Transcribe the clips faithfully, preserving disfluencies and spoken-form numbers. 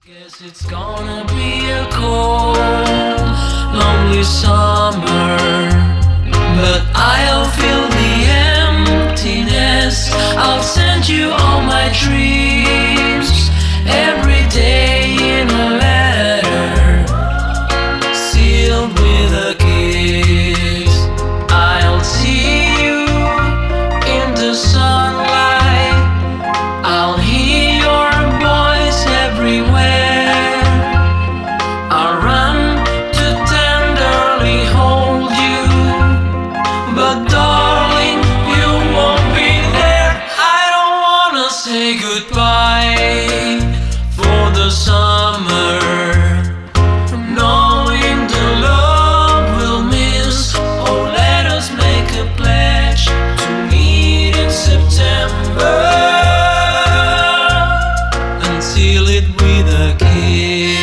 Guess it's gonna be a cold, lonely summer, but I'll fill the emptiness. I'll send you all my dreams every day in a letter, sealed with a kiss. I'll see you in the sunlight. I'll hear your voice everywhere. I'll run to tenderly hold you, but darling, you won't be there. I don't wanna say goodbye for the summer, knowing the love we'll miss. Oh, let us make a pledge to meet in September and seal it with a kiss.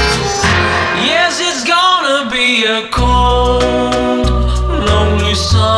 Yes, it's gonna be a cold, lonely summer,